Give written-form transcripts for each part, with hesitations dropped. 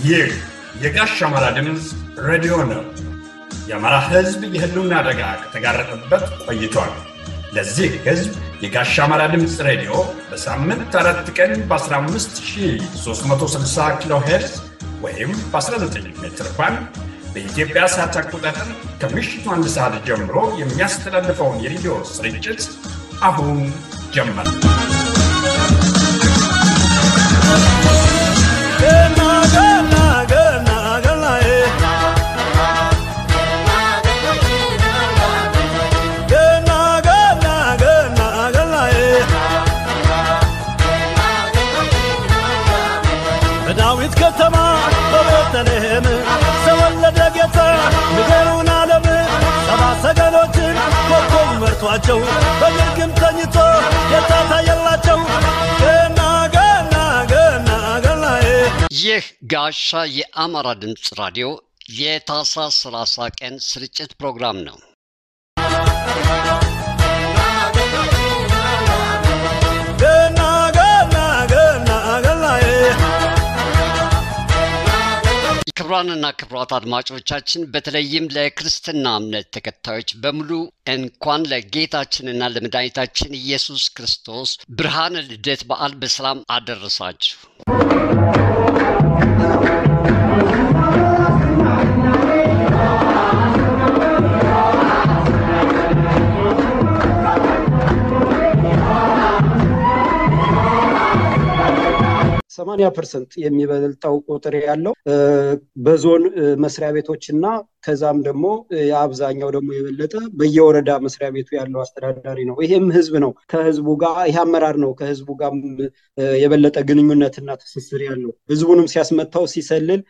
ይህ የጋሽ አማራ ድምፅ ሬዲዮ ነው። የአማራ ሕዝብ የህልውና አደጋ ከተጋረጠበት ቆይቷል። ለዚህ ሕዝብ የጋሽ አማራ ድምፅ ሬዲዮ በሳምንት 4 ቀን በ15360 ኪሎ ሄርዝ ወይም በ19 ሜትር ባንድ በኢትዮጵያ ሰዓት አቆጣጠር ከምሽቱ 1 ሰዓት ጀምሮ የሚያስተላልፈውን የሬዲዮ ስርጭት አሁን ጀመረ። በዳዊት ከተማ በቤተልሔም ተወለደ ጌታ ንገሩን ዓለም ሰባ ሰገሎችን ኮከብ መርቷቸው በግርግም ተኝቶ ጌታ ታየላቸው ገና ገና ገና ገናዬ። ይህ ጋሻ የአማራ ድምፅ ራዲዮ የታህሳስ 30 ቀን ስርጭት ፕሮግራም ነው። ክብራንና ክብራት አድማጮቻችን በተለይም ለክርስትና እምነት ተከታዮች በሙሉ እንኳን ለጌታችንና ለመድኃኒታችን ኢየሱስ ክርስቶስ ብርሃነ ልደት በዓል በሰላም አደረሳችሁ። ሰማንያ % የሚበልጣው ቁጥር ያለው በዞን መስሪያ ቤቶችና ከዛም ደግሞ የአብዛኛው ደግሞ የበለጠ በየወረዳ መስሪያ ቤቱ ያለው አስተዳዳሪ ነው። ይሄም ህዝብ ነው። ከህዝቡ ጋር ይሄ አመራር ነው ከህዝቡ ጋር የበለጠ ግንኙነትና ትስስር ያለው ህዝቡንም ሲያስመታው ሲሰልል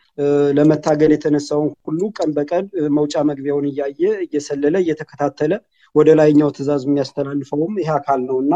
ለመታገል የተነሳውን ሁሉ ቀን በቀን መውጫ መግቢያውን እየሰለለ እየተከታተለ ወደ ላይኛው ትዕዛዝ የሚያስተላልፈውም ይሄ አካል ነውና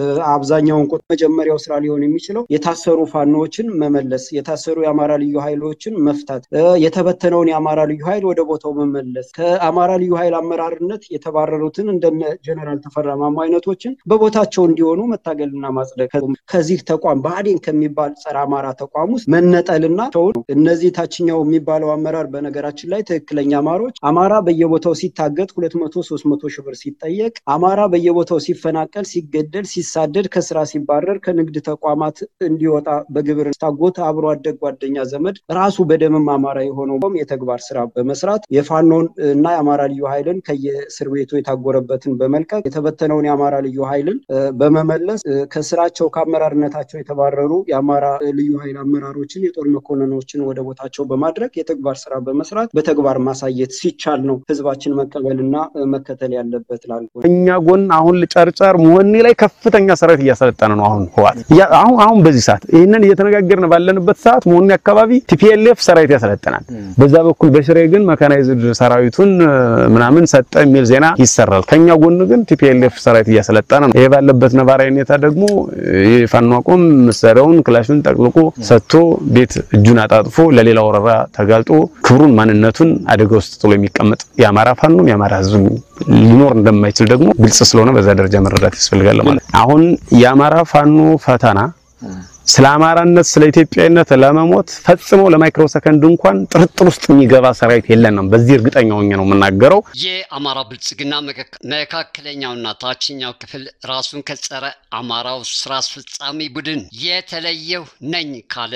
አብዛኛውን ቁጥ መጀመሪያው ስራ ሊሆን የሚችለው የታሰሩ ፋኖችን መመለስ፣ የታሰሩ የአማራ ልዩ ኃይሎችን መፍታት፣ የተበተነውን የአማራ ልዩ ኃይል ወደ ቦታው መመለስ፣ ከአማራ ልዩ ኃይል አመራርነት የተባረሩትን እንደነ ጀነራል ተፈራ ማሞ አይነቶችን በቦታቸው እንዲሆኑ መታገልና ማጽደቅ፣ ከዚህ ተቋም ብአዴን ከሚባል ጸረ አማራ ተቋም ውስጥ መነጠልና እነዚህ ታችኛው የሚባለው አመራር በነገራችን ላይ ትክክለኛ አማሮች አማራ በየቦታው ሲታገት 200-300 ሺህ ብር ሲጠየቅ፣ አማራ በየቦታው ሲፈናቀል ሲገደል ሲሳደድ ከስራ ሲባረር ከንግድ ተቋማት እንዲወጣ በግብር ታጎት አብሮ አደግ ጓደኛ ዘመድ ራሱ በደምም አማራ የሆነውም የተግባር ስራ በመስራት የፋኖን እና የአማራ ልዩ ኃይልን ከየእስር ቤቱ የታጎረበትን በመልቀቅ የተበተነውን የአማራ ልዩ ኃይልን በመመለስ ከስራቸው ከአመራርነታቸው የተባረሩ የአማራ ልዩ ኃይል አመራሮችን የጦር መኮንኖችን ወደ ቦታቸው በማድረግ የተግባር ስራ በመስራት በተግባር ማሳየት ሲቻል ነው ህዝባችን መቀበልና መከተል ያለበት ላል እኛ ጎን አሁን ለጨርጨር መሆኔ ላይ ከፍተኛ ሰራዊት እያሰለጠነ ነው። አሁን በዚህ ሰዓት ይሄንን እየተነጋገርን ባለንበት ሰዓት መሆኔ አካባቢ ቲፒኤልኤፍ ሰራዊት ያሰለጠናል። በዛ በኩል በሽሬ ግን መካናይዝድ ሰራዊቱን ምናምን ሰጠ የሚል ዜና ይሰራል። ከኛ ጎን ግን ቲፒኤልኤፍ ሰራዊት እያሰለጠነ ነው። ይሄ ባለበት ነባራዊ ሁኔታ ደግሞ የፋኖ አቆም መሳሪያውን ክላሹን ጠቅልቆ ሰጥቶ ቤት እጁን አጣጥፎ ለሌላ ወረራ ተጋልጦ ክብሩን ማንነቱን አደጋ ውስጥ ጥሎ የሚቀመጥ የአማራ ፋኖ የአማራ ህዝብ ሊኖር እንደማይችል ደግሞ ግልጽ ስለሆነ በዛ ደረጃ መረዳት ያስፈልጋል ማለት። አሁን የአማራ ፋኖ ፈተና ስለ አማራነት ስለ ኢትዮጵያዊነት ለመሞት ፈጽሞ ለማይክሮ ሰከንድ እንኳን ጥርጥር ውስጥ የሚገባ ሰራዊት የለንም። በዚህ እርግጠኛ ሆኜ ነው የምናገረው። የአማራ ብልጽግና መካከለኛውና ታችኛው ክፍል ራሱን ከጸረ አማራው ስራ አስፈጻሚ ቡድን የተለየው ነኝ ካለ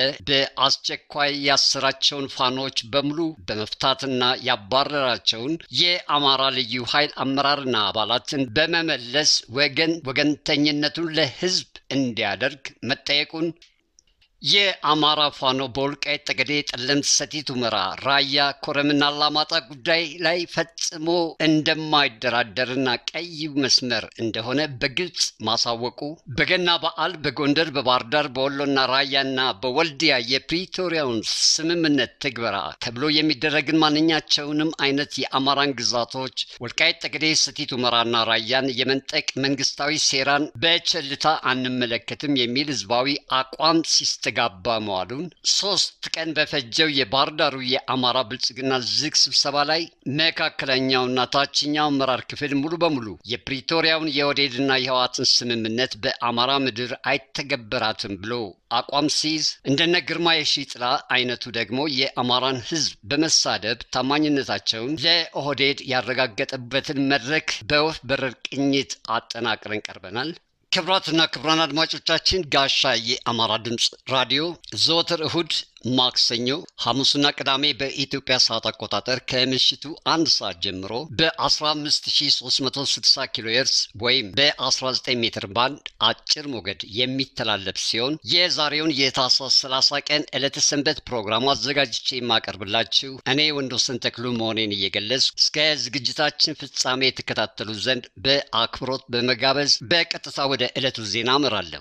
በአስቸኳይ ያሰራቸውን ፋኖች በሙሉ በመፍታትና ያባረራቸውን የአማራ ልዩ ኃይል አመራርና አባላትን በመመለስ ወገንተኝነቱን ለህዝብ እንዲያደርግ መጠየቁን የአማራ ፋኖ በወልቃይት ጠገዴ ጠለምት ሰቲት ሁመራ ራያ ኮረምና አላማጣ ጉዳይ ላይ ፈጽሞ እንደማይደራደርና ቀይ መስመር እንደሆነ በግልጽ ማሳወቁ፣ በገና በዓል በጎንደር በባህር ዳር በወሎና ራያና በወልዲያ የፕሪቶሪያውን ስምምነት ትግበራ ተብሎ የሚደረግን ማንኛቸውንም አይነት የአማራን ግዛቶች ወልቃይት ጠገዴ ሰቲት ሁመራና ራያን የመንጠቅ መንግስታዊ ሴራን በቸልታ አንመለከትም የሚል ህዝባዊ አቋም ሲስተግ ሲስተጋባ መዋሉን 3 ቀን በፈጀው የባህር ዳሩ የአማራ ብልጽግና ዝግ ስብሰባ ላይ መካከለኛውና ታችኛው አመራር ክፍል ሙሉ በሙሉ የፕሪቶሪያውን የኦህዴድና የህወሓትን ስምምነት በአማራ ምድር አይተገበራትም ብሎ አቋም ሲይዝ እንደነ ግርማ የሺጥላ አይነቱ ደግሞ የአማራን ህዝብ በመሳደብ ታማኝነታቸውን ለኦህዴድ ያረጋገጠበትን መድረክ በወፍ በረር ቅኝት አጠናቅረን ቀርበናል። ክብራትና ክብራን አድማጮቻችን ጋሻ የአማራ ድምጽ ራዲዮ ዘወትር እሁድ ማክሰኞ ሐሙስና ቅዳሜ በኢትዮጵያ ሰዓት አቆጣጠር ከምሽቱ 1 ሰዓት ጀምሮ በ15360 ኪሎ ሄርዝ ወይም በ19 ሜትር ባንድ አጭር ሞገድ የሚተላለፍ ሲሆን የዛሬውን የታህሳስ 30 ቀን ዕለተ ሰንበት ፕሮግራም አዘጋጅቼ የማቀርብላችሁ እኔ ወንዶሰን ተክሉ መሆኔን እየገለጽኩ እስከ ዝግጅታችን ፍጻሜ የተከታተሉ ዘንድ በአክብሮት በመጋበዝ በቀጥታ ወደ ዕለቱ ዜና አመራለሁ።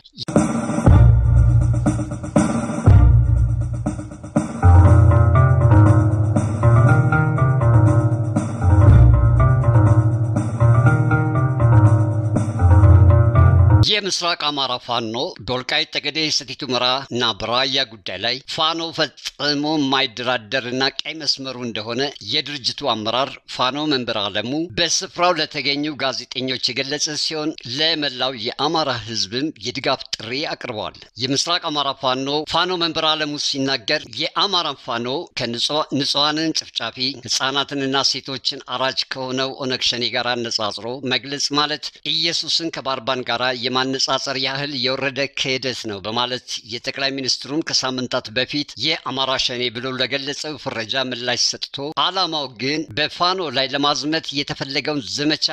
የምስራቅ አማራ ፋኖ ዶልቃይት ጠገዴ ሰቲት ሁመራ እና በራያ ጉዳይ ላይ ፋኖ ፈጽሞ ማይደራደርና ቀይ መስመሩ እንደሆነ የድርጅቱ አመራር ፋኖ መንበር አለሙ በስፍራው ለተገኙ ጋዜጠኞች የገለጸ ሲሆን ለመላው የአማራ ህዝብም የድጋፍ ጥሪ አቅርበዋል። የምስራቅ አማራ ፋኖ መንበር አለሙ ሲናገር የአማራ ፋኖ ከንጹሃንን ጭፍጫፊ ህፃናትንና ሴቶችን አራጅ ከሆነው ኦነግ ሸኔ ጋር አነጻጽሮ መግለጽ ማለት ኢየሱስን ከባርባን ጋር ማነጻጸር ያህል የወረደ ክህደት ነው በማለት የጠቅላይ ሚኒስትሩን ከሳምንታት በፊት የአማራ ሸኔ ብሎ ለገለጸው ፍረጃ ምላሽ ሰጥቶ ዓላማው ግን በፋኖ ላይ ለማዝመት የተፈለገው ዘመቻ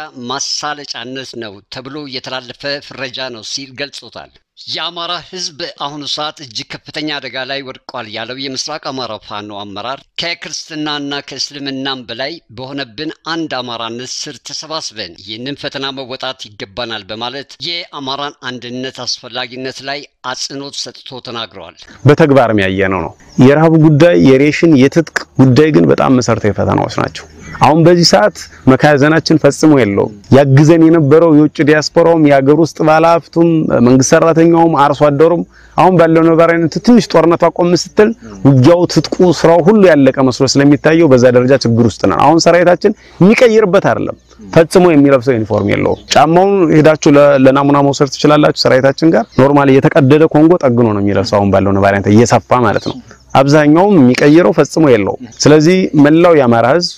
ማሳለጫነት ነው ተብሎ የተላለፈ ፍረጃ ነው ሲል ገልጾታል። የአማራ ህዝብ አሁን ሰዓት እጅግ ከፍተኛ አደጋ ላይ ወድቋል ያለው የምስራቅ አማራ ፋኖ አመራር ከክርስትናና ከእስልምናም በላይ በሆነብን አንድ አማራነት ስር ተሰባስበን ይህንን ፈተና መወጣት ይገባናል በማለት የአማራን አንድነት አስፈላጊነት ላይ አጽንኦት ሰጥቶ ተናግረዋል። በተግባርም ያየነው ነው። የረሃቡ ጉዳይ የሬሽን የትጥቅ ጉዳይ ግን በጣም መሰረታዊ ፈተናዎች ናቸው። አሁን በዚህ ሰዓት መካዘናችን ፈጽሞ የለው ያግዘን የነበረው የውጭ ዲያስፖራውም ያገር ውስጥ ባለሀብቱም መንግስት ሰራተኛውም አርሶ አደሩም አሁን ባለው ነባራዊነት ትንሽ ጦርነቱ አቆም ስትል ውጊያው ትጥቁ ስራው ሁሉ ያለቀ መስሎ ስለሚታየው በዛ ደረጃ ችግር ውስጥ ነን። አሁን ሰራዊታችን የሚቀይርበት አይደለም ፈጽሞ የሚለብሰው ዩኒፎርም የለው። ጫማውን ሄዳችሁ ለናሙና መውሰድ ትችላላችሁ። ሰራዊታችን ጋር ኖርማሊ የተቀደደ ኮንጎ ጠግኖ ነው የሚለብሰው አሁን ባለው ነባራዊነት እየሰፋ ማለት ነው። አብዛኛውም የሚቀይረው ፈጽሞ የለው። ስለዚህ መላው የአማራ ህዝብ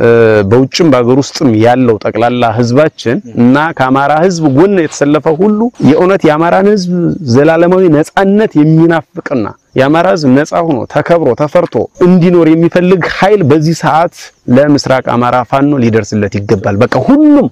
በውጭም በአገር ውስጥም ያለው ጠቅላላ ህዝባችን እና ከአማራ ህዝብ ጎን የተሰለፈው ሁሉ የእውነት የአማራን ህዝብ ዘላለማዊ ነጻነት የሚናፍቅና የአማራ ህዝብ ነጻ ሆኖ ተከብሮ ተፈርቶ እንዲኖር የሚፈልግ ኃይል በዚህ ሰዓት ለምስራቅ አማራ ፋኖ ሊደርስለት ይገባል። በቃ ሁሉም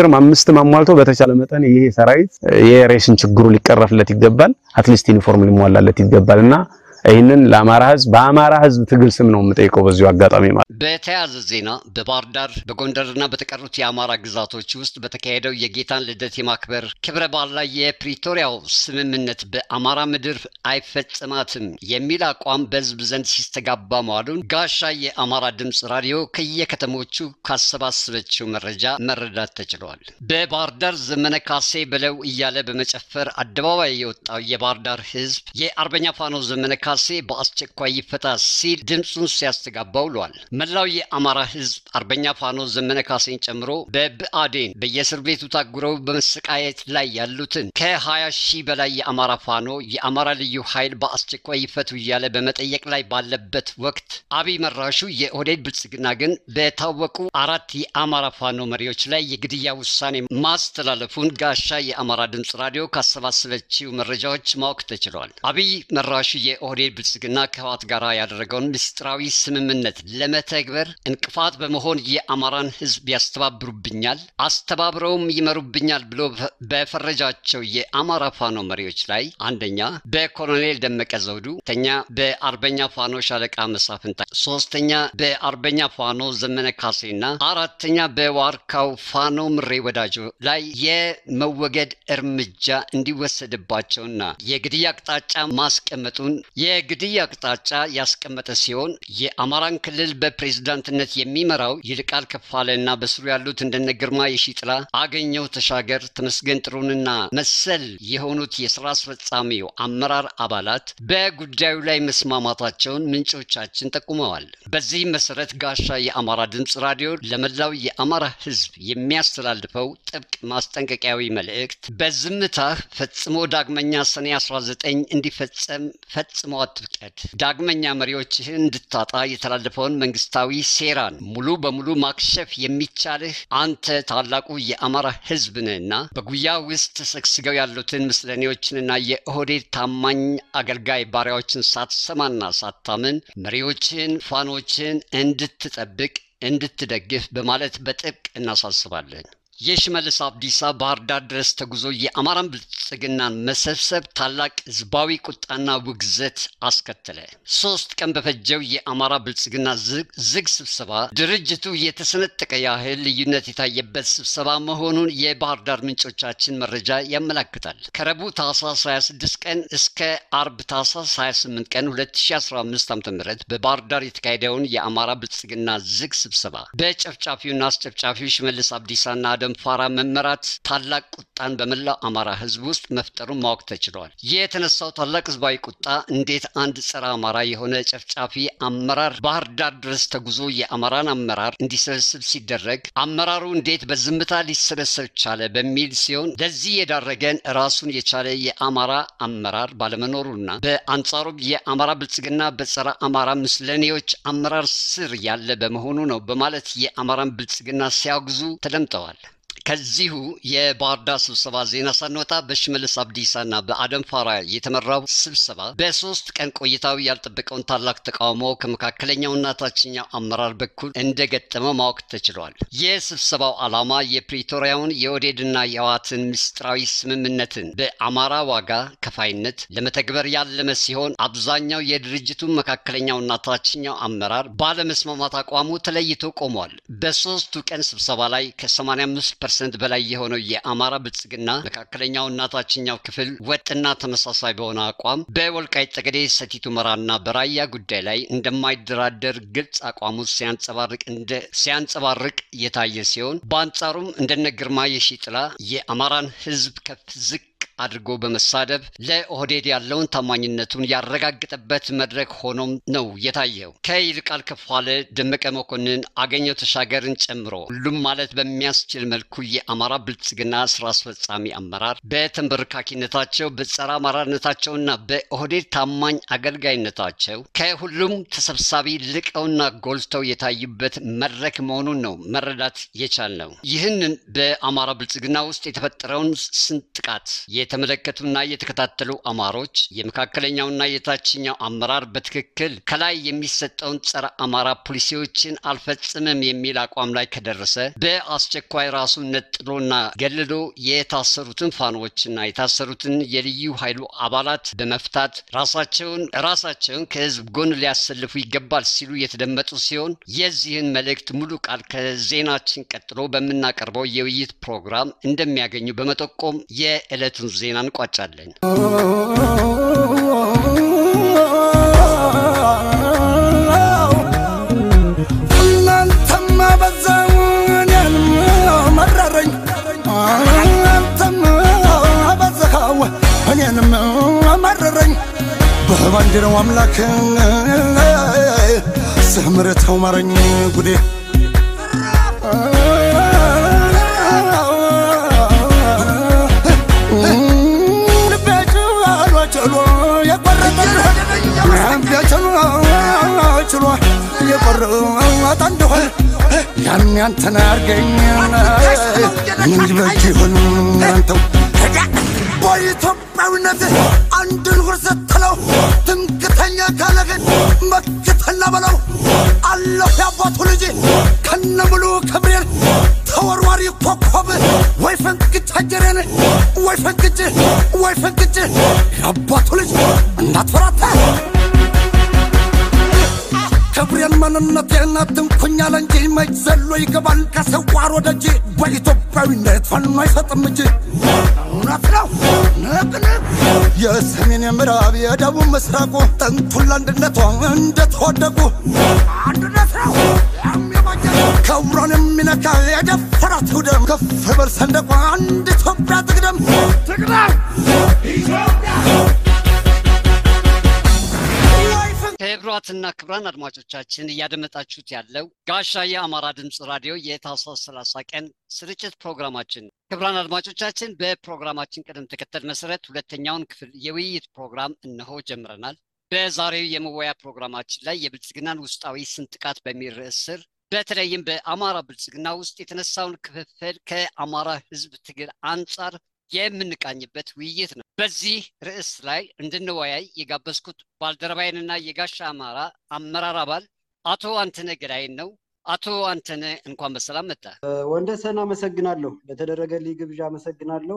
10 ማሟልቶ በተቻለ መጠን ይሄ ሰራዊት የሬሽን ችግሩ ሊቀረፍለት ይገባል። አትሊስት ዩኒፎርም ሊሟላለት ይገባልና ይህንን ለአማራ ህዝብ በአማራ ህዝብ ትግል ስም ነው የምጠይቀው በዚሁ አጋጣሚ ማለት። በተያያዘ ዜና በባህር ዳር በጎንደርና በተቀሩት የአማራ ግዛቶች ውስጥ በተካሄደው የጌታን ልደት የማክበር ክብረ በዓል ላይ የፕሪቶሪያው ስምምነት በአማራ ምድር አይፈጸማትም የሚል አቋም በህዝብ ዘንድ ሲስተጋባ መዋሉን ጋሻ የአማራ ድምጽ ራዲዮ ከየከተሞቹ ካሰባሰበችው መረጃ መረዳት ተችሏል። በባህር ዳር ዘመነ ካሴ ብለው እያለ በመጨፈር አደባባይ የወጣው የባህር ዳር ህዝብ የአርበኛ ፋኖ ዘመነ ካሴ በአስቸኳይ ይፈታ ሲል ድምጹን ሲያስተጋባ ውሏል። መላው የአማራ ህዝብ አርበኛ ፋኖ ዘመነ ካሴን ጨምሮ በብአዴን በየእስር ቤቱ ታጉረው በመሰቃየት ላይ ያሉትን ከ20,000 በላይ የአማራ ፋኖ የአማራ ልዩ ኃይል በአስቸኳይ ይፈቱ እያለ በመጠየቅ ላይ ባለበት ወቅት አብይ መራሹ የኦህዴድ ብልጽግና ግን በታወቁ 4 የአማራ ፋኖ መሪዎች ላይ የግድያ ውሳኔ ማስተላለፉን ጋሻ የአማራ ድምጽ ራዲዮ ካሰባሰበችው መረጃዎች ማወቅ ተችሏል። አብይ መራሹ የኦህዴድ ብልጽግና ከህወሓት ጋር ያደረገውን ምስጢራዊ ስምምነት ለመተግበር እንቅፋት በመሆን የአማራን ህዝብ ያስተባብሩብኛል አስተባብረውም ይመሩብኛል ብሎ በፈረጃቸው የአማራ ፋኖ መሪዎች ላይ አንደኛ በኮሎኔል ደመቀ ዘውዱ፣ ሁለተኛ በአርበኛ ፋኖ ሻለቃ መሳፍንታ፣ ሶስተኛ በአርበኛ ፋኖ ዘመነ ካሴና አራተኛ በዋርካው ፋኖ ምሬ ወዳጆ ላይ የመወገድ እርምጃ እንዲወሰድባቸውና የግድያ አቅጣጫ ማስቀመጡን የግድያ አቅጣጫ ያስቀመጠ ሲሆን የአማራን ክልል በፕሬዝዳንትነት የሚመራው ይልቃል ከፋለና በስሩ ያሉት እንደነ ግርማ የሺጥላ አገኘው ተሻገር ተመስገን ጥሩንና መሰል የሆኑት የሥራ አስፈጻሚው አመራር አባላት በጉዳዩ ላይ መስማማታቸውን ምንጮቻችን ጠቁመዋል። በዚህ መሰረት ጋሻ የአማራ ድምጽ ራዲዮ ለመላው የአማራ ህዝብ የሚያስተላልፈው ጥብቅ ማስጠንቀቂያዊ መልእክት በዝምታ ፈጽሞ ዳግመኛ ሰኔ 19 እንዲፈጸም ፈጽሞ አትፍቀድ። ዳግመኛ መሪዎችህን እንድታጣ የተላለፈውን መንግስታዊ ሴራን ሙሉ በሙሉ ማክሸፍ የሚቻልህ አንተ ታላቁ የአማራ ህዝብ ነህና በጉያ ውስጥ ተሰግስገው ያሉትን ምስለኔዎችንና የኦህዴድ ታማኝ አገልጋይ ባሪያዎችን ሳትሰማና ሳታምን መሪዎችን ፋኖችን እንድትጠብቅ እንድትደግፍ በማለት በጥብቅ እናሳስባለን። የሽመልስ አብዲሳ ባህር ዳር ድረስ ተጉዞ የአማራን ብልጽግናን መሰብሰብ ታላቅ ህዝባዊ ቁጣና ውግዘት አስከተለ። 3 ቀን በፈጀው የአማራ ብልጽግና ዝግ ስብሰባ ድርጅቱ የተሰነጠቀ ያህል ልዩነት የታየበት ስብሰባ መሆኑን የባህር ዳር ምንጮቻችን መረጃ ያመለክታል። ከረቡዕ ታህሳስ 26 ቀን እስከ አርብ ታህሳስ 28 ቀን 2015 ዓ.ም በባህር ዳር የተካሄደውን የአማራ ብልጽግና ዝግ ስብሰባ በጨፍጫፊውና አስጨፍጫፊው ሽመልስ አብዲሳና ፋራ መመራት ታላቅ ቁጣን በመላው አማራ ህዝብ ውስጥ መፍጠሩን ማወቅ ተችሏል። የተነሳው ታላቅ ህዝባዊ ቁጣ እንዴት አንድ ጸረ አማራ የሆነ ጨፍጫፊ አመራር ባህር ዳር ድረስ ተጉዞ የአማራን አመራር እንዲሰበስብ ሲደረግ አመራሩ እንዴት በዝምታ ሊሰበሰብ ቻለ በሚል ሲሆን ለዚህ የዳረገን ራሱን የቻለ የአማራ አመራር ባለመኖሩና በአንጻሩ የአማራ ብልጽግና በጸረ አማራ ምስለኔዎች አመራር ስር ያለ በመሆኑ ነው በማለት የአማራን ብልጽግና ሲያወግዙ ተደምጠዋል። ከዚሁ የባህር ዳር ስብሰባ ዜና ሳንወጣ በሽመልስ አብዲሳና በአደም ፋራ የተመራው ስብሰባ በ3 ቀን ቆይታው ያልጠበቀውን ታላቅ ተቃውሞ ከመካከለኛውና ታችኛው አመራር በኩል እንደገጠመው ማወቅ ተችሏል። የስብሰባው ዓላማ የፕሪቶሪያውን የኦህዴድና የህወሓትን ምስጢራዊ ስምምነትን በአማራ ዋጋ ከፋይነት ለመተግበር ያለመ ሲሆን አብዛኛው የድርጅቱ መካከለኛውና ታችኛው አመራር ባለመስማማት አቋሙ ተለይቶ ቆሟል። በ3ቱ ቀን ስብሰባ ላይ ከ85% በላይ የሆነው የአማራ ብልጽግና መካከለኛውና ታችኛው ክፍል ወጥና ተመሳሳይ በሆነ አቋም በወልቃይት ጠገዴ ሰቲት ሁመራና በራያ ጉዳይ ላይ እንደማይደራደር ግልጽ አቋሙ ሲያንጸባርቅ የታየ ሲሆን በአንጻሩም እንደነ ግርማ የሺጥላ የአማራን ህዝብ ከፍ ዝቅ አድርጎ በመሳደብ ለኦህዴድ ያለውን ታማኝነቱን ያረጋግጠበት መድረክ ሆኖም ነው የታየው። ከይልቃል ከፋለ ደመቀ መኮንን አገኘው ተሻገርን ጨምሮ ሁሉም ማለት በሚያስችል መልኩ የአማራ ብልጽግና ስራ አስፈጻሚ አመራር በተንበርካኪነታቸው በጸረ አማራነታቸውና በኦህዴድ ታማኝ አገልጋይነታቸው ከሁሉም ተሰብሳቢ ልቀውና ጎልተው የታዩበት መድረክ መሆኑን ነው መረዳት የቻልነው። ይህንን በአማራ ብልጽግና ውስጥ የተፈጠረውን ስንጥቃት የተመለከቱና የተከታተሉ አማሮች የመካከለኛውና የታችኛው አመራር በትክክል ከላይ የሚሰጠውን ጸረ አማራ ፖሊሲዎችን አልፈጽምም የሚል አቋም ላይ ከደረሰ በአስቸኳይ ራሱን ነጥሎና ገልሎ የታሰሩትን ፋኖችና የታሰሩትን የልዩ ኃይሉ አባላት በመፍታት ራሳቸውን ከህዝብ ጎን ሊያሰልፉ ይገባል ሲሉ የተደመጡ ሲሆን የዚህን መልእክት ሙሉ ቃል ከዜናችን ቀጥሎ በመናቀርበው የውይይት ፕሮግራም እንደሚያገኙ በመጠቆም የዕለቱን ዜና እንቋጫለን። እናንተማ በዛውን መረረኝ እናንተማ በዛው እኔንም መረረኝ በባንዲራው አምላክ ስምረተው ማረኝ ጉዴ ያን ያንተና አርገኝ ምን ይበጅሁን አንተው በኢትዮጵያዊነት አንድን ሁርሰት ተለው ትምክተኛ ካለገን መክተና በለው አለሁ ያባቱ ልጅ ከነሙሉ ክብሬን ተወርዋሪ ኮከብ ወይ ፈንቅጭ አጀሬን ወይ ፈንቅጭ ያባቱ ልጅ እንዳትፈራታ ክብሬን ማንነቴን አትንኩኛል እንጂ መች ዘሎ ይገባል ከሰዋር ወደጅ በኢትዮጵያዊነት ፋኖ አይሰጥም እጅ እውነት ነው ንቅንቅ የሰሜን የምዕራብ የደቡብ ምስራቁ ጥንቱን አንድነቷ እንደተወደቁ አንድነት ነው ክብሯን የሚነካ የደፈራት ደም ከፍ በል ሰንደቋ አንድ ኢትዮጵያ ትቅደም ትቅደም ኢትዮጵያ ክቡራትና ክቡራን አድማጮቻችን እያደመጣችሁት ያለው ጋሻ የአማራ ድምጽ ራዲዮ የታህሳስ 30 ቀን ስርጭት ፕሮግራማችን። ክቡራን አድማጮቻችን በፕሮግራማችን ቅደም ተከተል መሰረት ሁለተኛውን ክፍል የውይይት ፕሮግራም እነሆ ጀምረናል። በዛሬው የመወያ ፕሮግራማችን ላይ የብልጽግናን ውስጣዊ ስንጥቃት በሚል ርዕስ ስር በተለይም በአማራ ብልጽግና ውስጥ የተነሳውን ክፍፍል ከአማራ ህዝብ ትግል አንጻር የምንቃኝበት ውይይት ነው። በዚህ ርዕስ ላይ እንድንወያይ የጋበዝኩት ባልደረባይንና የጋሻ አማራ አመራር አባል አቶ አንተነህ ገዳይን ነው። አቶ አንተነህ እንኳን በሰላም መጣ። ወንደሰን አመሰግናለሁ። ለተደረገልኝ ግብዣ አመሰግናለሁ።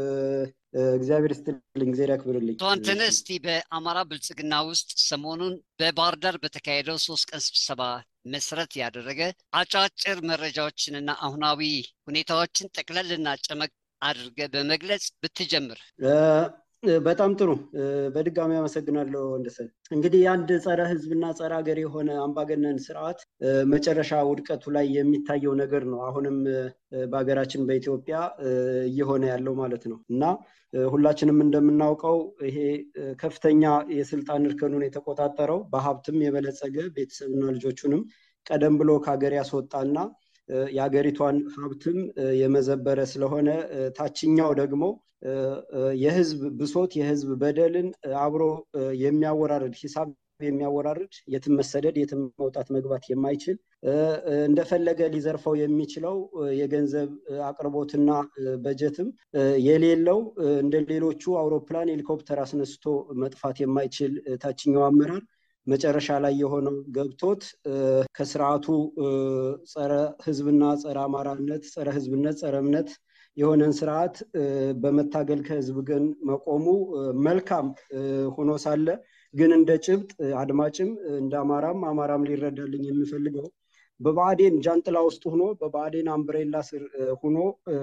እግዚአብሔር ይስጥልኝ፣ እግዚአብሔር ያክብርልኝ። አቶ አንተነህ እስቲ በአማራ ብልጽግና ውስጥ ሰሞኑን በባህር ዳር በተካሄደው 3 ቀን ስብሰባ መሰረት ያደረገ አጫጭር መረጃዎችንና አሁናዊ ሁኔታዎችን ጠቅለልና ጨመቅ አድርገ በመግለጽ ብትጀምር። በጣም ጥሩ። በድጋሚ አመሰግናለሁ ወንደሰን። እንግዲህ አንድ ጸረ ህዝብና ጸረ ሀገር የሆነ አምባገነን ስርዓት መጨረሻ ውድቀቱ ላይ የሚታየው ነገር ነው አሁንም በሀገራችን በኢትዮጵያ እየሆነ ያለው ማለት ነው። እና ሁላችንም እንደምናውቀው ይሄ ከፍተኛ የስልጣን እርከኑን የተቆጣጠረው በሀብትም የበለጸገ ቤተሰብና ልጆቹንም ቀደም ብሎ ከሀገር ያስወጣና የሀገሪቷን ሀብትም የመዘበረ ስለሆነ ታችኛው ደግሞ የህዝብ ብሶት የህዝብ በደልን አብሮ የሚያወራርድ ሂሳብ የሚያወራርድ የትም መሰደድ የትም መውጣት መግባት የማይችል እንደፈለገ ሊዘርፈው የሚችለው የገንዘብ አቅርቦትና በጀትም የሌለው እንደሌሎቹ አውሮፕላን ሄሊኮፕተር አስነስቶ መጥፋት የማይችል ታችኛው አመራር መጨረሻ ላይ የሆነው ገብቶት ከስርዓቱ ጸረ ህዝብና ጸረ አማራነት ጸረ ህዝብነት ጸረ እምነት የሆነን ስርዓት በመታገል ከህዝብ ግን መቆሙ መልካም ሆኖ ሳለ ግን እንደ ጭብጥ አድማጭም እንደ አማራም ሊረዳልኝ የሚፈልገው በባዕዴን ጃንጥላ ውስጥ ሆኖ በባዕዴን አምብሬላ ስር ሆኖ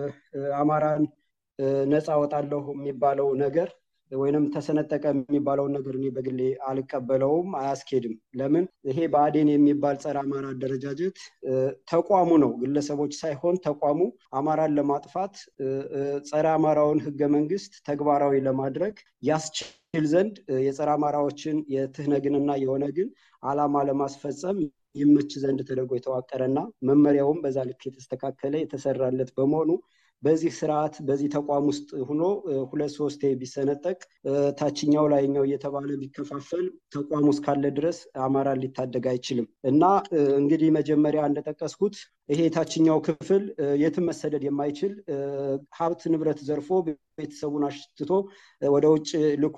አማራን ነፃ ወጣለሁ የሚባለው ነገር ወይንም ተሰነጠቀ የሚባለው ነገር እኔ በግሌ አልቀበለውም፣ አያስኬድም። ለምን ይሄ ባዕዴን የሚባል ጸረ አማራ አደረጃጀት ተቋሙ ነው፣ ግለሰቦች ሳይሆን ተቋሙ አማራን ለማጥፋት ጸረ አማራውን ህገ መንግስት ተግባራዊ ለማድረግ ያስችል ዘንድ የጸረ አማራዎችን የትህነግንና የኦነግን ዓላማ ለማስፈጸም ይመች ዘንድ ተደርጎ የተዋቀረና መመሪያውም በዛ ልክ የተስተካከለ የተሰራለት በመሆኑ በዚህ ስርዓት በዚህ ተቋም ውስጥ ሆኖ 2-3 ቢሰነጠቅ ታችኛው ላይኛው እየተባለ ቢከፋፈል ተቋም ውስጥ ካለ ድረስ አማራ ሊታደግ አይችልም። እና እንግዲህ መጀመሪያ እንደተጠቀስኩት ይሄ ታችኛው ክፍል የትም መሰደድ የማይችል ሀብት ንብረት ዘርፎ ቤተሰቡን አሽትቶ ወደ ውጭ ልኮ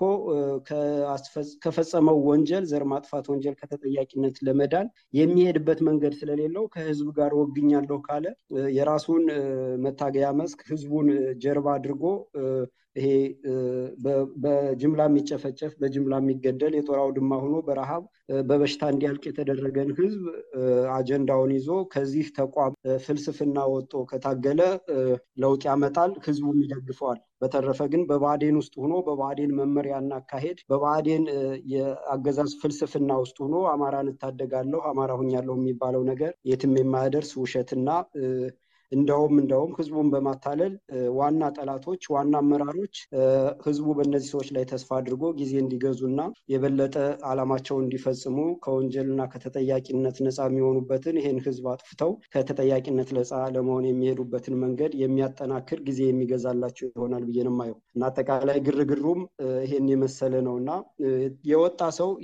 ከፈጸመው ወንጀል ዘር ማጥፋት ወንጀል ከተጠያቂነት ለመዳን የሚሄድበት መንገድ ስለሌለው ከህዝብ ጋር ወግኛለሁ ካለ የራሱን መታገያ መስክ ህዝቡን ጀርባ አድርጎ ይሄ በጅምላ የሚጨፈጨፍ በጅምላ የሚገደል የጦር አውድማ ሆኖ በረሃብ በበሽታ እንዲያልቅ የተደረገን ህዝብ አጀንዳውን ይዞ ከዚህ ተቋም ፍልስፍና ወጥቶ ከታገለ ለውጥ ያመጣል፣ ህዝቡም ይደግፈዋል። በተረፈ ግን በባዕዴን ውስጥ ሆኖ በባዕዴን መመሪያና አካሄድ በባዕዴን የአገዛዝ ፍልስፍና ውስጥ ሆኖ አማራን እታደጋለሁ አማራ ሆኛለሁ የሚባለው ነገር የትም የማያደርስ ውሸትና እንደውም ህዝቡን በማታለል ዋና ጠላቶች ዋና አመራሮች ህዝቡ በእነዚህ ሰዎች ላይ ተስፋ አድርጎ ጊዜ እንዲገዙና የበለጠ ዓላማቸውን እንዲፈጽሙ ከወንጀልና ከተጠያቂነት ነፃ የሚሆኑበትን ይሄን ህዝብ አጥፍተው ከተጠያቂነት ነፃ ለመሆን የሚሄዱበትን መንገድ የሚያጠናክር ጊዜ የሚገዛላቸው ይሆናል ብዬ ነው የማየው። እና አጠቃላይ ግርግሩም ይሄን የመሰለ ነውና የወጣ ሰው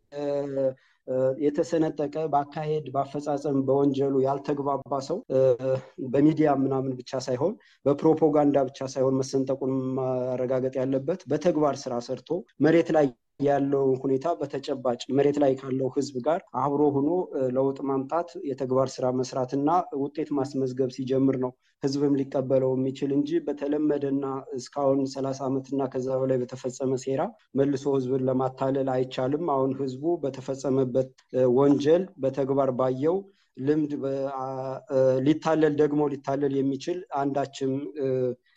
የተሰነጠቀ በአካሄድ በአፈጻጸም በወንጀሉ ያልተግባባ ሰው በሚዲያ ምናምን ብቻ ሳይሆን በፕሮፓጋንዳ ብቻ ሳይሆን መሰንጠቁን ማረጋገጥ ያለበት በተግባር ስራ ሰርቶ መሬት ላይ ያለው ሁኔታ በተጨባጭ መሬት ላይ ካለው ህዝብ ጋር አብሮ ሆኖ ለውጥ ማምጣት የተግባር ስራ መስራትና ውጤት ማስመዝገብ ሲጀምር ነው ህዝብም ሊቀበለው የሚችል እንጂ በተለመደና እስካሁን 30 ዓመትና ከዛ በላይ በተፈጸመ ሴራ መልሶ ህዝብን ለማታለል አይቻልም። አሁን ህዝቡ በተፈጸመበት ወንጀል በተግባር ባየው ልምድ ሊታለል የሚችል አንዳችም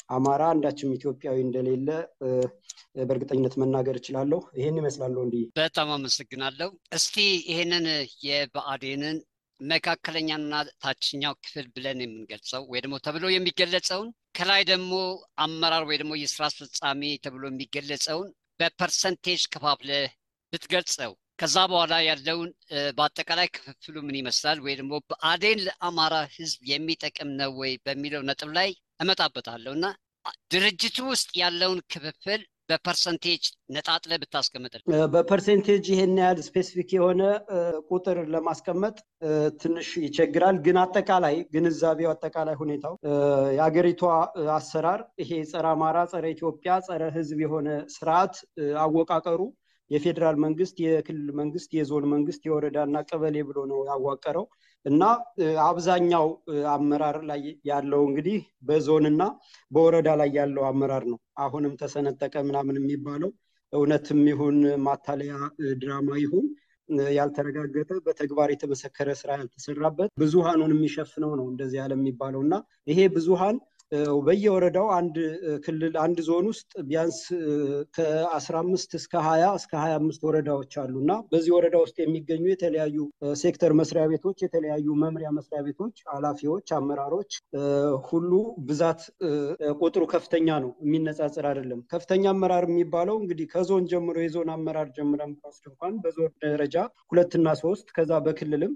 አማራ አንዳችም ኢትዮጵያዊ እንደሌለ በእርግጠኝነት መናገር እችላለሁ። ይሄን ይመስላል እንዴ። በጣም አመሰግናለሁ። እስቲ ይሄንን የብአዴንን መካከለኛና ታችኛው ክፍል ብለን የምንገልጸው ወይ ደግሞ ተብሎ የሚገለጸውን ከላይ ደግሞ አመራር ወይ ደግሞ የስራ አስፈጻሚ ተብሎ የሚገለጸውን በፐርሰንቴጅ ከፋፍለ ብትገልጸው ከዛ በኋላ ያለውን በአጠቃላይ ክፍፍሉ ምን ይመስላል ወይ ደግሞ ብአዴን ለአማራ ህዝብ የሚጠቅም ነው ወይ በሚለው ነጥብ ላይ እመጣበታለሁና ድርጅቱ ውስጥ ያለውን ክፍፍል በፐርሰንቴጅ ነጣጥለ ብታስቀምጥል። በፐርሰንቴጅ ይሄን ያህል ስፔሲፊክ የሆነ ቁጥር ለማስቀመጥ ትንሽ ይቸግራል። ግን አጠቃላይ ግንዛቤው አጠቃላይ ሁኔታው የሀገሪቷ አሰራር ይሄ ጸረ አማራ፣ ጸረ ኢትዮጵያ፣ ጸረ ህዝብ የሆነ ስርዓት አወቃቀሩ የፌደራል መንግስት፣ የክልል መንግስት፣ የዞን መንግስት፣ የወረዳና ቀበሌ ብሎ ነው ያዋቀረው እና አብዛኛው አመራር ላይ ያለው እንግዲህ በዞንና በወረዳ ላይ ያለው አመራር ነው። አሁንም ተሰነጠቀ ምናምን የሚባለው እውነትም ይሁን ማታለያ ድራማ ይሁን ያልተረጋገጠ በተግባር የተመሰከረ ስራ ያልተሰራበት ብዙሃኑን የሚሸፍነው ነው እንደዚህ ያለ የሚባለው እና ይሄ ብዙሃን በየወረዳው አንድ ክልል አንድ ዞን ውስጥ ቢያንስ ከ15 እስከ 20 እስከ 25 ወረዳዎች አሉና በዚህ ወረዳ ውስጥ የሚገኙ የተለያዩ ሴክተር መስሪያ ቤቶች፣ የተለያዩ መምሪያ መስሪያ ቤቶች፣ ኃላፊዎች፣ አመራሮች ሁሉ ብዛት ቁጥሩ ከፍተኛ ነው፣ የሚነጻጸር አይደለም። ከፍተኛ አመራር የሚባለው እንግዲህ ከዞን ጀምሮ የዞን አመራር ጀምረን እንኳን በዞን ደረጃ 2 እና 3 ከዛ በክልልም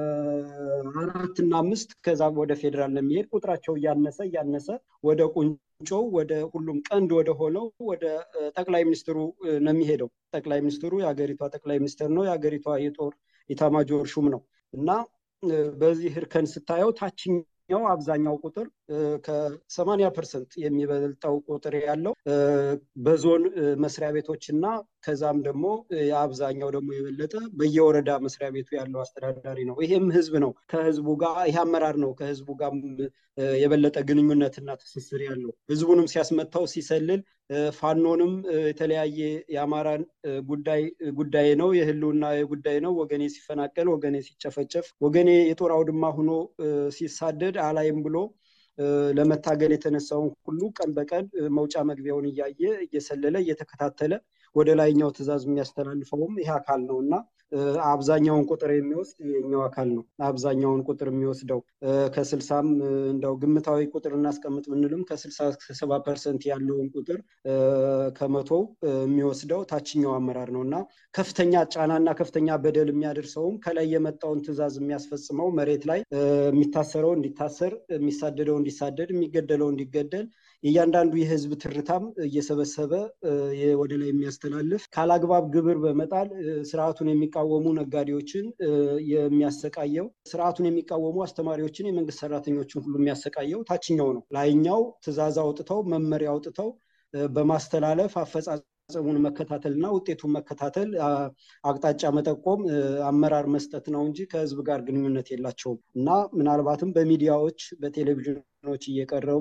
4 እና 5 ከዛ ወደ ፌደራል ለሚሄድ ቁጥራቸው እያነሰ ወደ ቁንጮው ወደ ሁሉም ቀንድ ወደ ሆነው ወደ ጠቅላይ ሚኒስትሩ ነው የሚሄደው። ጠቅላይ ሚኒስትሩ የሀገሪቷ ጠቅላይ ሚኒስትር ነው፣ የሀገሪቷ የጦር ኢታማጆር ሹም ነው እና በዚህ እርከን ስታየው ታችኛው አብዛኛው ቁጥር ከ80% የሚበልጠው ቁጥር ያለው በዞን መስሪያ ቤቶችና ከዛም ደግሞ የአብዛኛው ደግሞ የበለጠ በየወረዳ መስሪያ ቤቱ ያለው አስተዳዳሪ ነው። ይሄም ህዝብ ነው፣ ከህዝቡ ጋር ይሄ አመራር ነው ከህዝቡ ጋር የበለጠ ግንኙነትና ትስስር ያለው ህዝቡንም ሲያስመታው ሲሰልል ፋኖንም የተለያየ የአማራን ጉዳይ ነው፣ የህልውና ጉዳይ ነው፣ ወገኔ ሲፈናቀል፣ ወገኔ ሲጨፈጨፍ፣ ወገኔ የጦር አውድማ ሆኖ ሲሳደድ አላይም ብሎ ለመታገል የተነሳውን ሁሉ ቀን በቀን መውጫ መግቢያውን እያየ እየሰለለ እየተከታተለ ወደ ላይኛው ትዕዛዝ የሚያስተላልፈውም ይሄ አካል ነውና አብዛኛውን ቁጥር የሚወስድ የኛው አካል ነው። አብዛኛውን ቁጥር የሚወስደው ከ60 እንደው ግምታዊ ቁጥር እናስቀምጥ ምንልም ከ60 እስከ 70% ያለውን ቁጥር ከመቶ የሚወስደው ታችኛው አመራር ነውና ከፍተኛ ጫናና ከፍተኛ በደል የሚያደርሰውም ከላይ የመጣውን ትዕዛዝ የሚያስፈጽመው መሬት ላይ የሚታሰረው እንዲታሰር፣ የሚሳደደው እንዲሳደድ፣ የሚገደለው እንዲገደል እያንዳንዱ የህዝብ ትርታም እየሰበሰበ ወደ ላይ የሚያስተላልፍ ካላግባብ ግብር በመጣል ስርዓቱን የሚቃወሙ ነጋዴዎችን የሚያሰቃየው፣ ስርዓቱን የሚቃወሙ አስተማሪዎችን፣ የመንግስት ሰራተኞችን ሁሉ የሚያሰቃየው ታችኛው ነው። ላይኛው ትዕዛዝ አውጥተው መመሪያ አውጥተው በማስተላለፍ አፈጻጸሙን መከታተልና ውጤቱን መከታተል፣ አቅጣጫ መጠቆም፣ አመራር መስጠት ነው እንጂ ከህዝብ ጋር ግንኙነት የላቸውም እና ምናልባትም በሚዲያዎች በቴሌቪዥኖች እየቀረቡ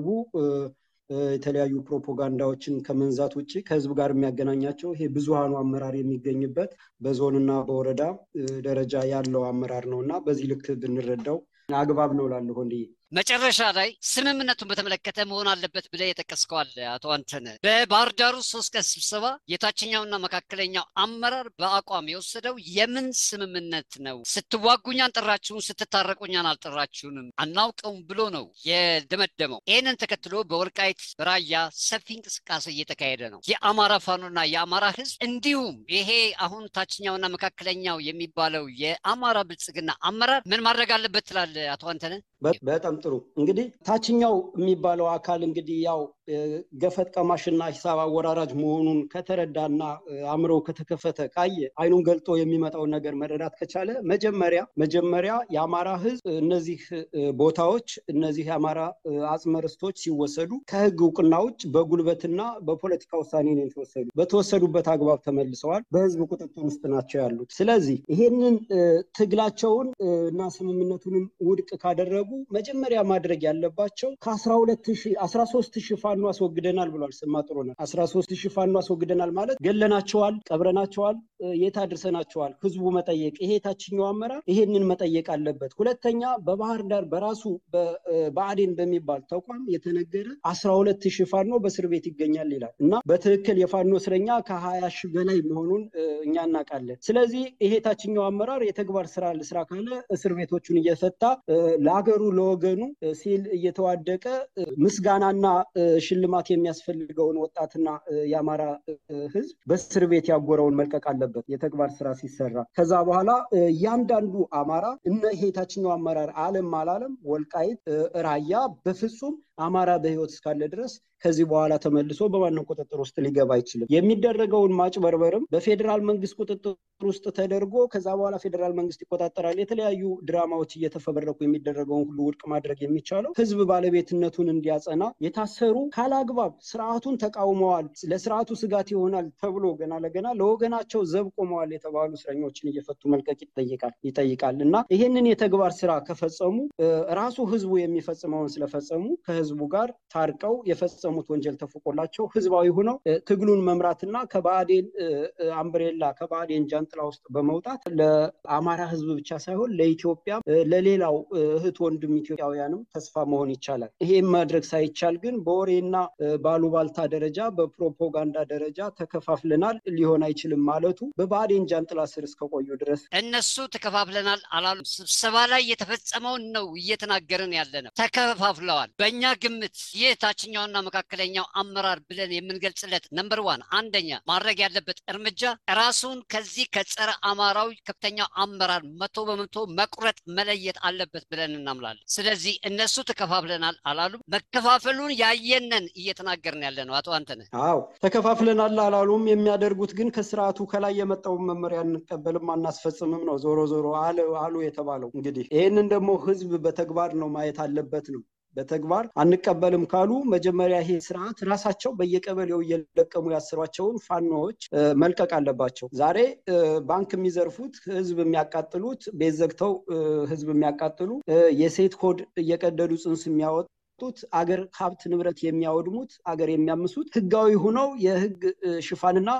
የተለያዩ ፕሮፓጋንዳዎችን ከመንዛት ውጪ ከህዝብ ጋር የሚያገናኛቸው ይሄ ብዙሃኑ አመራር የሚገኝበት በዞንና በወረዳ ደረጃ ያለው አመራር ነውና በዚህ ልክ ብንረዳው አግባብ ነው ላለው እንዴ። መጨረሻ ላይ ስምምነቱን በተመለከተ መሆን አለበት ብለ የተከስከዋል አቶ አንተነህ። በባህር ዳሩ 3 ቀን ስብሰባ የታችኛውና መካከለኛው አመራር በአቋም የወሰደው የምን ስምምነት ነው? ስትዋጉኛን ጠራችሁን፣ ስትታረቁኛን አልጠራችሁንም አናውቀውም ብሎ ነው የደመደመው። ይህንን ተከትሎ በወልቃይት በራያ ሰፊ እንቅስቃሴ እየተካሄደ ነው። የአማራ ፋኖና የአማራ ህዝብ እንዲሁም ይሄ አሁን ታችኛውና መካከለኛው የሚባለው የአማራ ብልጽግና አመራር ምን ማድረግ አለበት ትላል አቶ አንተነህ? በጣም ጥሩ። እንግዲህ ታችኛው የሚባለው አካል እንግዲህ ያው ገፈት ቀማሽና ሂሳብ አወራራጅ መሆኑን ከተረዳና አምሮ ከተከፈተ ካየ አይኑን ገልጦ የሚመጣውን ነገር መረዳት ከቻለ መጀመሪያ የአማራ ህዝብ እነዚህ ቦታዎች እነዚህ የአማራ አጽመርስቶች ሲወሰዱ ከህግ እውቅና ውጭ በጉልበትና በፖለቲካ ውሳኔ ነው የተወሰዱ። በተወሰዱበት አግባብ ተመልሰዋል፣ በህዝብ ቁጥጥር ውስጥ ናቸው ያሉት። ስለዚህ ይሄንን ትግላቸውን እና ስምምነቱንም ውድቅ ካደረጉ መጀመሪያ መጀመሪያ ማድረግ ያለባቸው ከ13000 ፋኖ አስወግደናል ብሏል። ሰማጥሮና 13000 ፋኖ አስወግደናል ማለት ገለናቸዋል፣ ቀብረናቸዋል፣ የት አድርሰናቸዋል? ህዝቡ መጠየቅ ይሄ ታችኛው አመራር ይሄንን መጠየቅ አለበት። ሁለተኛ በባህር ዳር በራሱ በአዴን በሚባል ተቋም የተነገረ 12000 ፋኖ በእስር ቤት ይገኛል ይላል እና በትክክል የፋኖ እስረኛ ከ20000 በላይ መሆኑን እኛ እናውቃለን። ስለዚህ ይሄ ታችኛው አመራር የተግባር ስራ ካለ እስር ቤቶቹን እየፈታ ለሀገሩ ለወገኑ ሲል እየተዋደቀ ምስጋናና ሽልማት የሚያስፈልገውን ወጣትና የአማራ ህዝብ በእስር ቤት ያጎረውን መልቀቅ አለበት የተግባር ስራ ሲሰራ። ከዛ በኋላ ያንዳንዱ አማራ እነ ይሄ ታችኛው አመራር ዓለም አላለም ወልቃይት ራያ በፍጹም አማራ በህይወት እስካለ ድረስ ከዚህ በኋላ ተመልሶ በማንም ቁጥጥር ውስጥ ሊገባ አይችልም። የሚደረገውን ማጭበርበርም በፌደራል መንግስት ቁጥጥር ውስጥ ተደርጎ ከዛ በኋላ ፌደራል መንግስት ይቆጣጠራል። የተለያዩ ድራማዎች እየተፈበረኩ የሚደረገውን ሁሉ ውድቅ ማድረግ የሚቻለው ህዝብ ባለቤትነቱን እንዲያጸና የታሰሩ ካላግባብ ስርዓቱን ተቃውመዋል ለስርዓቱ ስጋት ይሆናል ተብሎ ገና ለገና ለወገናቸው ዘብ ቆመዋል የተባሉ እስረኞችን እየፈቱ መልቀቅ ይጠይቃል እና ይሄንን የተግባር ስራ ከፈጸሙ ራሱ ህዝቡ የሚፈጽመውን ስለፈጸሙ ከህዝቡ ጋር ታርቀው የፈጸሙት ወንጀል ተፈቆላቸው ህዝባዊ ሆነው ትግሉን መምራትና ከባዴን አምብሬላ ከባዴን ጃንጥላ ውስጥ በመውጣት ለአማራ ህዝብ ብቻ ሳይሆን ለኢትዮጵያ ለሌላው እህት ወንድም ኢትዮጵያውያንም ተስፋ መሆን ይቻላል። ይሄን ማድረግ ሳይቻል ግን በወሬና ባሉባልታ ደረጃ በፕሮፓጋንዳ ደረጃ ተከፋፍለናል ሊሆን አይችልም ማለቱ በባዴን ጃንጥላ ስር እስከቆዩ ድረስ እነሱ ተከፋፍለናል አላሉ። ስብሰባ ላይ የተፈጸመውን ነው እየተናገርን ያለነው። ተከፋፍለዋል። በእኛ ግምት የታችኛውና መካከለኛው አመራር ብለን የምንገልጽለት ነምበር 1 አንደኛ ማድረግ ያለበት እርምጃ ራሱን ከዚህ ከጸረ አማራው ከፍተኛው አመራር 100% መቁረጥ መለየት አለበት ብለን እናምናለን። ስለዚህ እነሱ ተከፋፍለናል አላሉ። መከፋፈሉን ያየነን እየተናገርን ያለነው አቶ አንተነህ። አዎ ተከፋፍለናል አላሉም። የሚያደርጉት ግን ከስርዓቱ ከላይ የመጣው መመሪያ እንቀበልም አናስፈጽምም ነው ዞሮ አሉ የተባለው። እንግዲህ ይሄንን ደግሞ ህዝብ በተግባር ነው ማየት አለበት ነው። በተግባር አንቀበልም ካሉ መጀመሪያ ይሄ ስርዓት ራሳቸው በየቀበሌው እየለቀሙ ያስሯቸውን ፋኖዎች መልቀቅ አለባቸው። ዛሬ ባንክ የሚዘርፉት ህዝብ የሚያቃጥሉት ቤት ዘግተው ህዝብ የሚያቃጥሉ የሴት ኮድ እየቀደዱ ጽንስ የሚያወጡ አገር ሀብት ንብረት የሚያወድሙት አገር የሚያምሱት ህጋዊ ሆነው የህግ ሽፋንና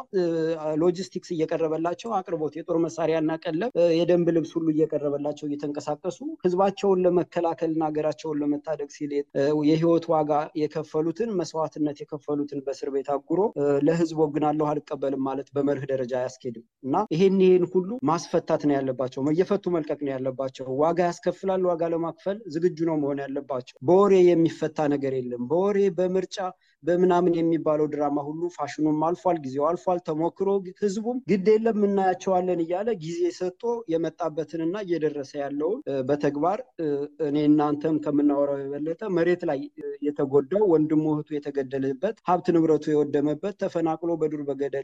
ሎጂስቲክስ እየቀረበላቸው አቅርቦት የጦር መሳሪያና ቀለብ የደንብ ልብስ ሁሉ እየቀረበላቸው እየተንቀሳቀሱ ህዝባቸውን ለመከላከልና ሀገራቸውን ለመታደግ ሲል የህይወት ዋጋ የከፈሉትን መስዋዕትነት የከፈሉትን በእስር ቤት አጉሮ ለህዝብ ወግናለሁ አልቀበልም ማለት በመርህ ደረጃ አያስኬድም እና ይሄን ሁሉ ማስፈታት ነው ያለባቸው። መየፈቱ መልቀቅ ነው ያለባቸው። ዋጋ ያስከፍላል። ዋጋ ለማክፈል ዝግጁ ነው መሆን ያለባቸው። በወሬ የሚፈታ ነገር የለም። በወሬ በምርጫ በምናምን የሚባለው ድራማ ሁሉ ፋሽኑም አልፏል፣ ጊዜው አልፏል። ተሞክሮ ህዝቡም ግድ የለም እናያቸዋለን እያለ ጊዜ ሰጥቶ የመጣበትንና እየደረሰ ያለውን በተግባር እኔ እናንተም ከምናወራው የበለጠ መሬት ላይ የተጎዳው ወንድሙ እህቱ የተገደለበት ሀብት ንብረቱ የወደመበት ተፈናቅሎ በዱር በገደል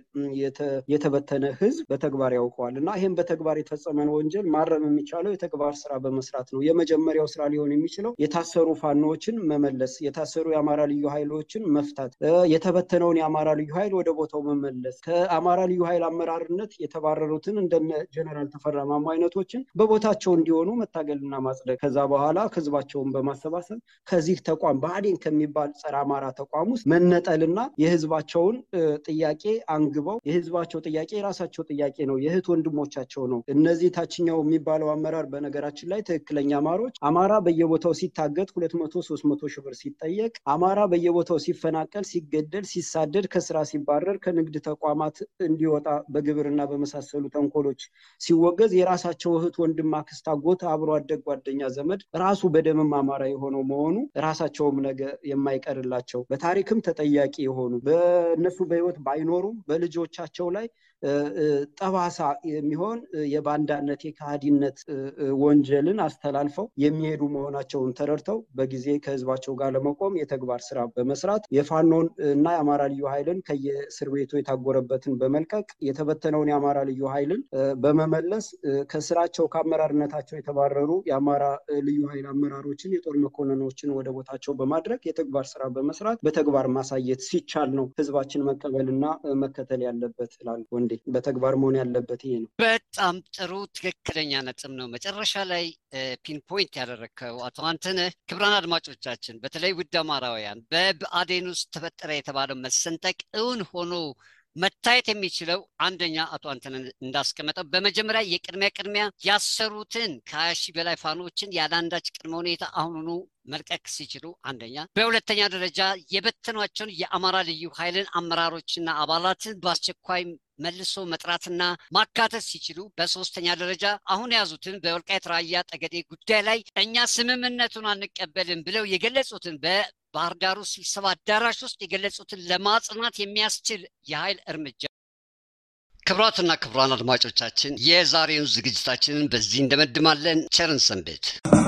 የተበተነ ህዝብ በተግባር ያውቀዋል እና ይሄን በተግባር የተፈጸመን ወንጀል ማረም የሚቻለው የተግባር ስራ በመስራት ነው። የመጀመሪያው ስራ ሊሆን የሚችለው የታሰሩ ፋኖዎችን መመለስ፣ የታሰሩ የአማራ ልዩ ኃይሎችን መፍታት፣ የተበተነውን የአማራ ልዩ ኃይል ወደ ቦታው መመለስ፣ ከአማራ ልዩ ኃይል አመራርነት የተባረሩትን እንደነ ጀነራል ተፈራ ማሞ አይነቶችን በቦታቸው እንዲሆኑ መታገልና ማጽደቅ፣ ከዛ በኋላ ህዝባቸውን በማሰባሰብ ከዚህ ተቋም ባዴን ከሚባል ጸረ አማራ ተቋም ውስጥ መነጠልና የህዝባቸውን ጥያቄ አንግበው የህዝባቸው ጥያቄ የራሳቸው ጥያቄ ነው፣ የእህት ወንድሞቻቸው ነው። እነዚህ ታችኛው የሚባለው አመራር በነገራችን ላይ ትክክለኛ አማሮች አማራ በየቦታው ሲታገት 200-300 ሺህ ብር ሲጠየቅ አማራ በየቦታው ሲፈናቀል ሲገደል ሲሳደድ ከስራ ሲባረር ከንግድ ተቋማት እንዲወጣ በግብርና በመሳሰሉ ተንኮሎች ሲወገዝ የራሳቸው እህት ወንድም አክስት አጎት አብሮ አደግ ጓደኛ ዘመድ ራሱ በደምም አማራ የሆነው መሆኑ ራሳቸውም ነገ የማይቀርላቸው በታሪክም ተጠያቂ የሆኑ በእነሱ በህይወት ባይኖሩም በልጆቻቸው ላይ ጠባሳ የሚሆን የባንዳነት የካሃዲነት ወንጀልን አስተላልፈው የሚሄዱ መሆናቸውን ተረድተው በጊዜ ከህዝባቸው ጋር ለመቆም የተግባር ስራ በመስራት የፋኖን እና የአማራ ልዩ ኃይልን ከየእስር ቤቱ የታጎረበትን በመልቀቅ የተበተነውን የአማራ ልዩ ኃይልን በመመለስ ከስራቸው ከአመራርነታቸው የተባረሩ የአማራ ልዩ ኃይል አመራሮችን የጦር መኮንኖችን ወደ ቦታቸው በማድረግ የተግባር ስራ በመስራት በተግባር ማሳየት ሲቻል ነው ህዝባችን መቀበልና መከተል ያለበት ይላል ወንዴ። በተግባር መሆን ያለበት ይሄ ነው። በጣም ጥሩ ትክክለኛ ነጥብ ነው መጨረሻ ላይ ፒንፖይንት ያደረከው አቶ አንተነህ። ክቡራን አድማጮቻችን በተለይ ውድ አማራውያን በብአዴን ውስጥ ተፈጠረ የተባለው መሰንጠቅ እውን ሆኖ መታየት የሚችለው አንደኛ አቶ አንተነህ እንዳስቀመጠው በመጀመሪያ የቅድሚያ ያሰሩትን ከ20 ሺህ በላይ ፋኖችን ያላንዳች ቅድመ ሁኔታ አሁኑኑ መልቀቅ ሲችሉ አንደኛ፣ በሁለተኛ ደረጃ የበተኗቸውን የአማራ ልዩ ኃይልን አመራሮችና አባላትን በአስቸኳይ መልሶ መጥራትና ማካተት ሲችሉ፣ በሶስተኛ ደረጃ አሁን ያዙትን በወልቃይት ራያ ጠገዴ ጉዳይ ላይ እኛ ስምምነቱን አንቀበልም ብለው የገለጹትን በባህር ዳሩ ስብሰባ አዳራሽ ውስጥ የገለጹትን ለማጽናት የሚያስችል የኃይል እርምጃ። ክቡራትና ክቡራን አድማጮቻችን የዛሬውን ዝግጅታችንን በዚህ እንደመድማለን። ቸርን ሰንብት።